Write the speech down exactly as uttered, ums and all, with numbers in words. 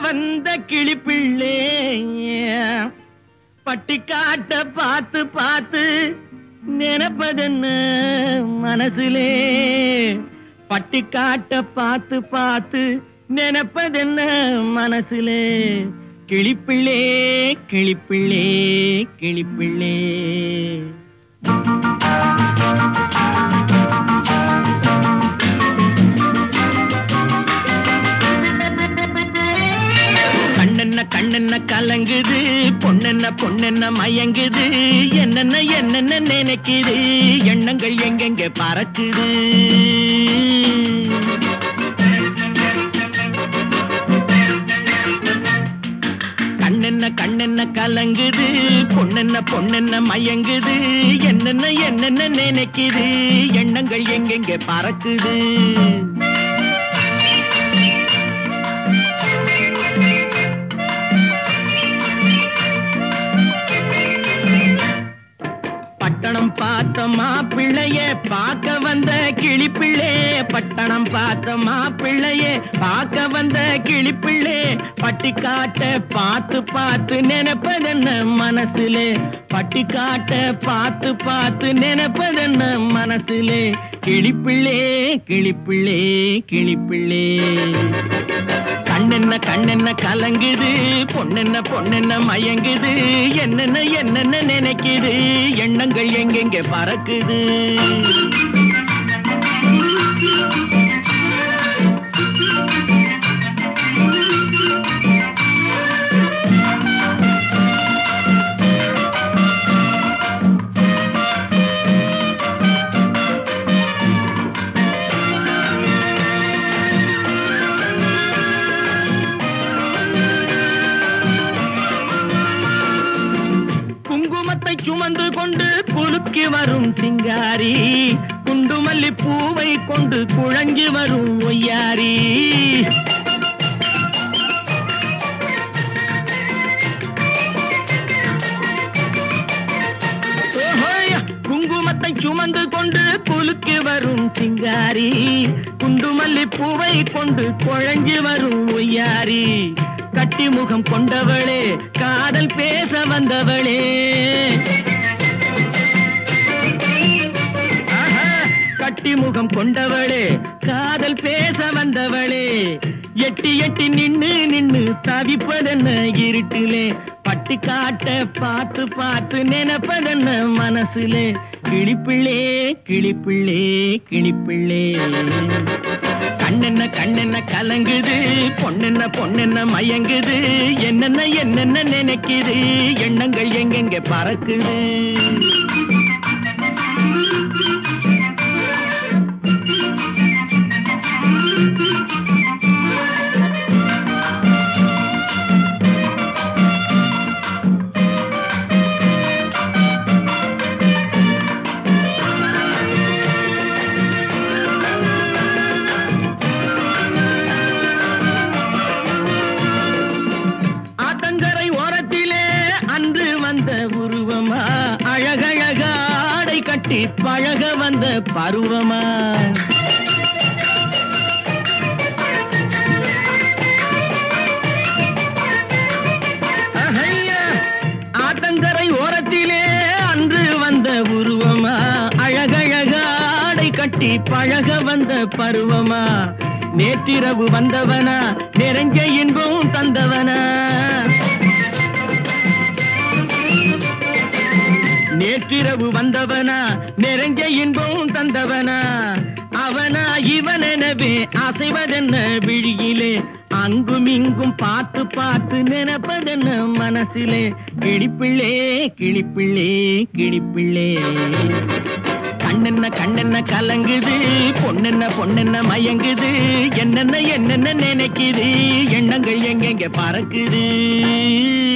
வந்த கிளிப்பிள்ளே பட்டிக்காட்ட பார்த்து பார்த்து நினைப்பதென்ன மனசுலே பட்டிக்காட்ட பார்த்து பார்த்து நினைப்பதென்ன மனசுலே கிளிப்பிள்ளே கிளிப்பிள்ளே கிளிப்பிள்ளே கண்ணென்ன கண்ணென்ன கலங்குது பொண்ணென்ன பொண்ணென்ன மயங்குது என்னென்ன என்னென்ன நினைக்குது எண்ணங்கள் எங்கெங்க பறக்குது கண்ணென்ன கண்ணென்ன கலங்குது பொண்ணென்ன பொண்ணென்ன மயங்குது என்னென்ன என்னென்ன நினைக்குது எண்ணங்கள் எங்கெங்க பறக்குது பட்டணம் பார்த்த மாப்பிள்ளைய பார்க்க வந்த கிளிப்பிள்ளே பட்டணம் பார்த்த மாப்பிள்ளைய பார்க்க வந்த கிளிப்பிள்ளே பட்டிக்காட்ட பார்த்து பார்த்து நினைப்பதென்ன மனசுலே பட்டிக்காட்ட பார்த்து பார்த்து நினைப்பதென்ன மனசுலே கிளிப்பிள்ளே கிளிப்பிள்ளே கிளிப்பிள்ளே கண்ணென்ன கண்ணென்ன கலங்குது பொண்ணென்ன பொண்ணென்ன மயங்குது என்னென்ன என்னென்ன நினைக்குது எண்ணங்கள் எங்கெங்க பறக்குது குங்குமத்தை சுமந்து கொண்டு குலுக்கி வரும் சிங்காரி குண்டுமல்லி பூவை கொண்டு குழஞ்சி வரும் ஒய்யாரி குங்குமத்தை சுமந்து கொண்டு குலுக்கி வரும் சிங்காரி குண்டுமல்லி பூவை கொண்டு குழஞ்சி வரும் ஒய்யாரி கட்டி முகம் கொண்டவளே காதல் பேச வந்தவளே கட்டி முகம் கொண்டவளே காதல் பேச வந்தவளே எட்டி எட்டி நின்னு நின்னு தவிப்பதென்ன இருட்டிலே பட்டிக்காட்ட பார்த்து பார்த்து நினைப்பதென்ன மனசுலே கிளிப்பிள்ளே கிளிப்பிள்ளே கிளிப்பிள்ளே கண்ணென்ன கண்ணென்ன கலங்குது பொண்ணென்ன பொண்ணென்ன மயங்குது என்னென்ன என்னென்ன நினைக்குது எண்ணங்கள் எங்கெங்க பறக்குது உருவமா அழகழக ஆடை கட்டி பழக வந்த பருவமா ஆத்தங்கரை ஓரத்திலே அன்று வந்த உருவமா அழகழக ஆடை கட்டி பழக வந்த பருவமா நேற்றிரவு வந்தவனா நிறைஞ்ச இன்பம் தந்தவனா நேற்றிரவு வந்தவனா நிறைஞ்ச இன்பம் தந்தவனா அவனா இவனெனவே அசைவதென்ன விழியிலே அங்கும் இங்கும் பார்த்து பார்த்து நினைப்பதென்ன மனசிலே கிளிப்பிள்ளே கிளிப்பிள்ளே கிளிப்பிள்ளே கண்ணென்ன கண்ணென்ன கலங்குது பொண்ணென்ன பொண்ணென்ன மயங்குது என்னென்ன என்னென்ன நினைக்குது எண்ணங்கள் எங்கெங்க பறக்குது